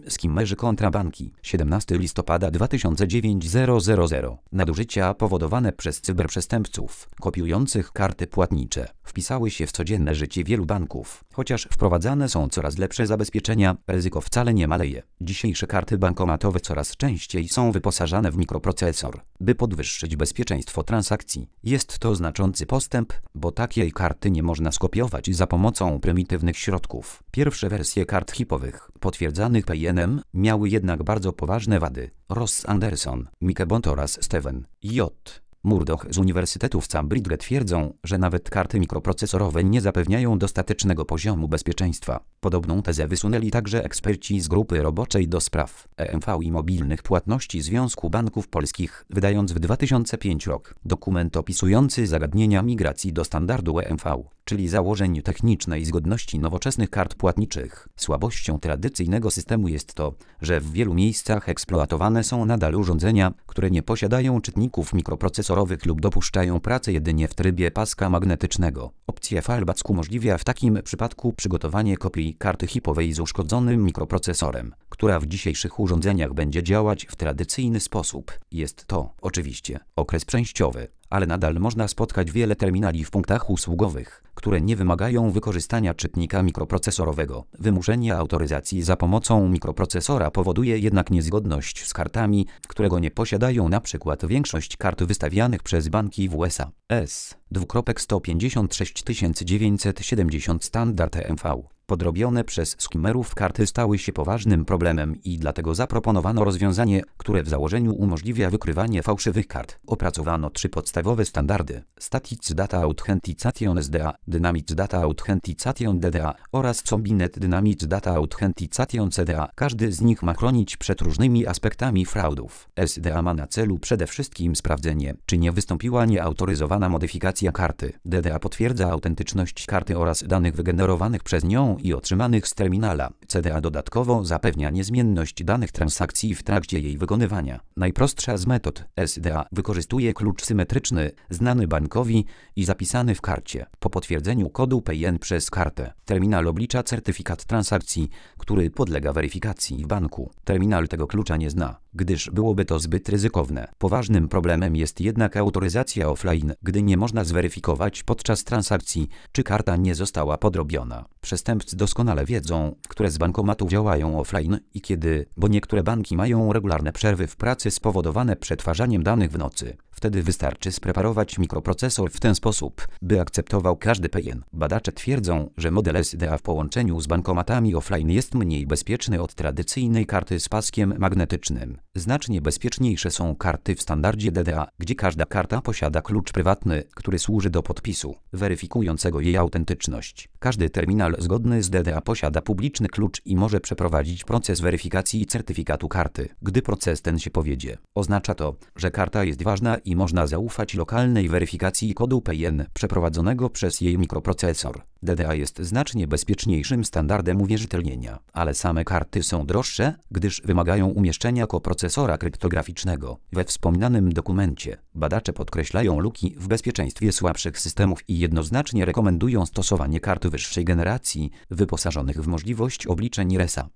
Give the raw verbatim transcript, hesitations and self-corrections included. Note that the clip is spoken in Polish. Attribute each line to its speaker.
Speaker 1: Skimmerzy kontra banki. siedemnastego listopada dwa tysiące dziewiątego. Nadużycia powodowane przez cyberprzestępców kopiujących karty płatnicze wpisały się w codzienne życie wielu banków. Chociaż wprowadzane są coraz lepsze zabezpieczenia, ryzyko wcale nie maleje. Dzisiejsze karty bankomatowe coraz częściej są wyposażane w mikroprocesor, by podwyższyć bezpieczeństwo transakcji. Jest to znaczący postęp, bo takiej karty nie można skopiować za pomocą prymitywnych środków. Pierwsze wersje kart chipowych, potwierdzanych P I N-em, miały jednak bardzo poważne wady. Ross Anderson, Mike Bond oraz Steven J. Murdoch z Uniwersytetu w Cambridge twierdzą, że nawet karty mikroprocesorowe nie zapewniają dostatecznego poziomu bezpieczeństwa. Podobną tezę wysunęli także eksperci z grupy roboczej do spraw E M V i mobilnych płatności Związku Banków Polskich, wydając w dwa tysiące piątym roku dokument opisujący zagadnienia migracji do standardu E M V, czyli założeń technicznej zgodności nowoczesnych kart płatniczych. Słabością tradycyjnego systemu jest to, że w wielu miejscach eksploatowane są nadal urządzenia, które nie posiadają czytników mikroprocesorowych lub dopuszczają pracę jedynie w trybie paska magnetycznego. Opcja Fallback umożliwia w takim przypadku przygotowanie kopii karty chipowej z uszkodzonym mikroprocesorem, która w dzisiejszych urządzeniach będzie działać w tradycyjny sposób. Jest to, oczywiście, okres przejściowy, ale nadal można spotkać wiele terminali w punktach usługowych, które nie wymagają wykorzystania czytnika mikroprocesorowego. Wymuszenie autoryzacji za pomocą mikroprocesora powoduje jednak niezgodność z kartami, którego nie posiadają np. większość kart wystawianych przez banki w U S A. S sto pięćdziesiąt sześć tysięcy dziewięćset siedemdziesiąt standard E M V. Podrobione przez skimmerów karty stały się poważnym problemem i dlatego zaproponowano rozwiązanie, które w założeniu umożliwia wykrywanie fałszywych kart. Opracowano trzy podstawowe standardy: Static Data Authentication S D A, Dynamic Data Authentication D D A oraz Combinet Dynamic Data Authentication C D A. Każdy z nich ma chronić przed różnymi aspektami fraudów. S D A ma na celu przede wszystkim sprawdzenie, czy nie wystąpiła nieautoryzowana modyfikacja karty. D D A potwierdza autentyczność karty oraz danych wygenerowanych przez nią i otrzymanych z terminala. C D A dodatkowo zapewnia niezmienność danych transakcji w trakcie jej wykonywania. Najprostsza z metod S D A wykorzystuje klucz symetryczny, znany bankowi i zapisany w karcie. Po potwierdzeniu kodu P I N przez kartę, terminal oblicza certyfikat transakcji, który podlega weryfikacji w banku. Terminal tego klucza nie zna, gdyż byłoby to zbyt ryzykowne. Poważnym problemem jest jednak autoryzacja offline, gdy nie można zweryfikować podczas transakcji, czy karta nie została podrobiona. Przestępcy doskonale wiedzą, które z bankomatów działają offline i kiedy, bo niektóre banki mają regularne przerwy w pracy spowodowane przetwarzaniem danych w nocy. Wtedy wystarczy spreparować mikroprocesor w ten sposób, by akceptował każdy P I N. Badacze twierdzą, że model S D A w połączeniu z bankomatami offline jest mniej bezpieczny od tradycyjnej karty z paskiem magnetycznym. Znacznie bezpieczniejsze są karty w standardzie D D A, gdzie każda karta posiada klucz prywatny, który służy do podpisu, weryfikującego jej autentyczność. Każdy terminal zgodny z D D A posiada publiczny klucz i może przeprowadzić proces weryfikacji certyfikatu karty. Gdy proces ten się powiedzie, oznacza to, że karta jest ważna i można zaufać lokalnej weryfikacji kodu P I N przeprowadzonego przez jej mikroprocesor. D D A jest znacznie bezpieczniejszym standardem uwierzytelnienia, ale same karty są droższe, gdyż wymagają umieszczenia koprocesora kryptograficznego. We wspomnianym dokumencie badacze podkreślają luki w bezpieczeństwie słabszych systemów i jednoznacznie rekomendują stosowanie kart wyższej generacji, wyposażonych w możliwość obliczeń R E S A.